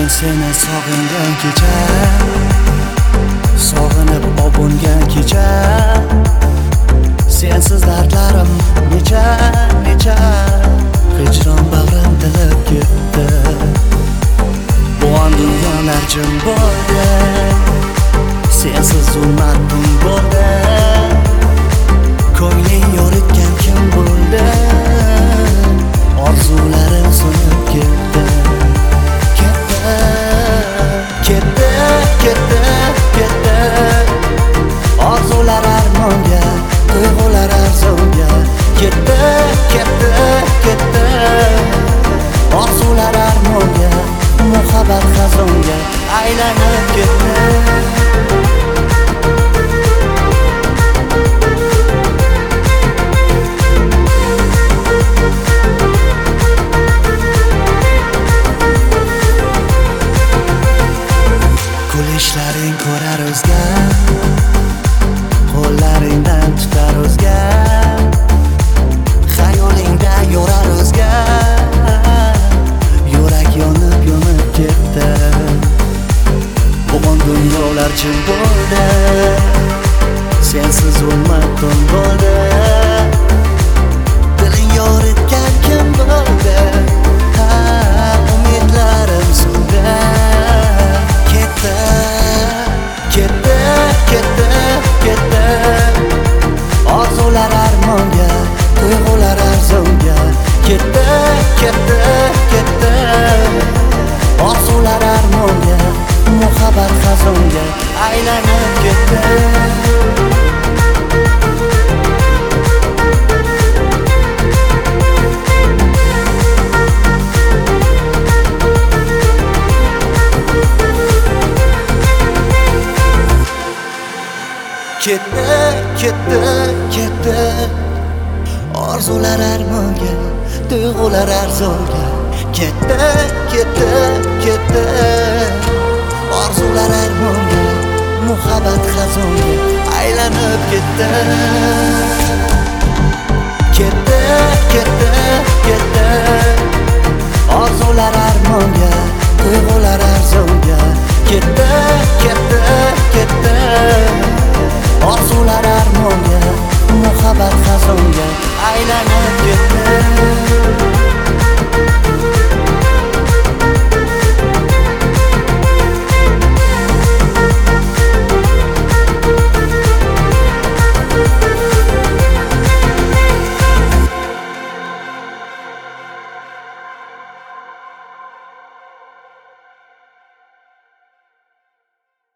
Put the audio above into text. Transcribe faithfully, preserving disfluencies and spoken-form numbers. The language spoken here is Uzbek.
seni sog'ingan kecha, sog'inib obungan kecha, sensiz dardlarim necha necha, hijron bag'rim tilib ketdi. Bu on dunyolar jim bo'ldi, sensiz zulmat tun bo'ldi. Ko'ngling yoritgan kim bo'ldi? Orzularim so'nib ketdi. Ketdi, ketdi, ketdi, ketdi. Orzular armonga, tuyg'ular arzonga. Ketdi, ketdi, ketdi. Orzular armonga, muhabbat xazonga aylanib ketdi. Ishlaring ko'rar o'zgar, qo'llaringdan tutar o'zgar, xayolingda yorar o'zgar. Yurak yonib yonib ketdi. Bugun dunyolar jim bo'ldi, sensiz zulmat tun bo'ldi. Diling yoritgan kim bo'ldi? Ha, umidlarim so'ndi. Ketdi, ketdi, ketdi, ketdi. Orzular armonga, tuyg'ular arzonga. Ketdi, ketdi, ketdi. Orzular armonga, muhabbat xazonga aylanib ketdi. Ketdi, ketdi, ketdi. Orzular armonga, tuyg'ular arzonga. Ketdi, ketdi, ketdi. Orzular armonga, muhabbat xazonga aylanib ketdi. Ketdi, ketdi, ketdi. Orzular armonga, tuyg'ular arzonga. Ketdi, ketdi, ketdi. Orzular armonga, muhabbat xazonga aylanib ketdi.